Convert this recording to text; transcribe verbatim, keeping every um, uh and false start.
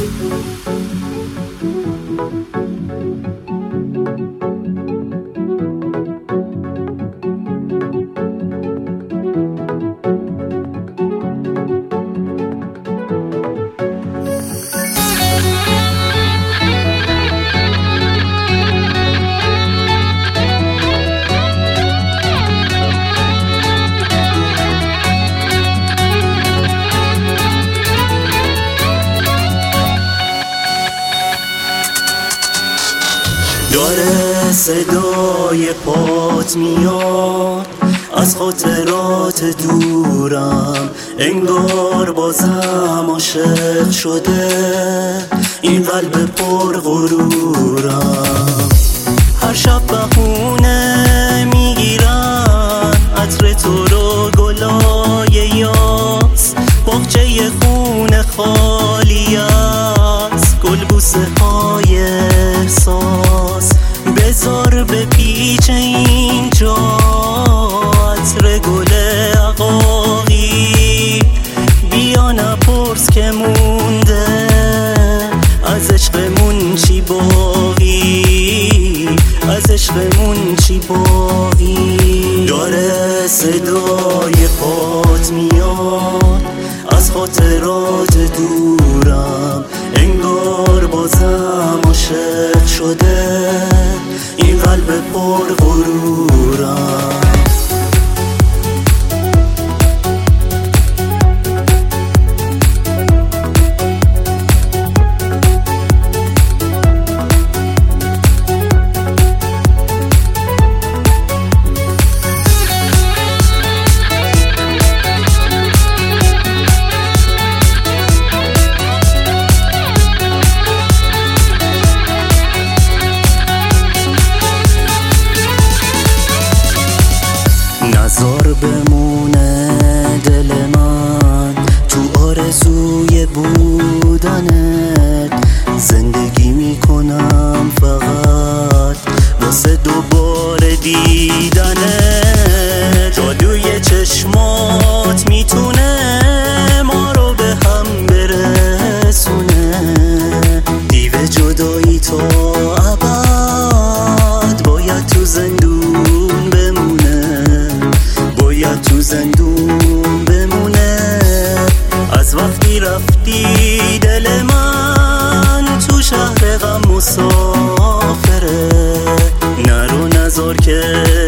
داره صدای پات میاد از خاطرات دورم، انگار بازم عاشق شده این قلب پر غرورم. هر شب بهونه میگیرن عطر تو رو گلای یاس، باغچه خونه خالی است گلبوسه های احساس. بذار به پیچ اینجا عطر گل عقاقی، بیا نپرس که مونده از عشقمون چی باقی، از عشقمون چی باقی. داره صدای پات میاد از خاطرات دورم، انگار بازم عاشق شده این قلب پر غرورم. نزار بمونه دل من تو آرزوی بودنت، زندگی میکنم فقط واسه دوباره دیدنت. جادوی چشمات میتونه ما رو به هم برسونه، دیو جدایی تا ابد باید تو زندون بمونه، باید تو زندون بمونه. از وقتی رفتی دل من تو شهر غم مسافره، نرو نزار که